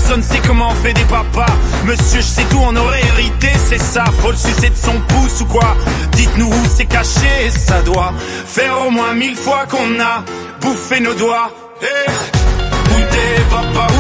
personne sait comment on fait des papas. Monsieur, je sais tout, on aurait hérité, c'est ça. Faut le sucer de son pouce ou quoi? Dites-nous où c'est caché, ça doit faire au moins 1000 fois qu'on a bouffé nos doigts. Hey, où t'es papa?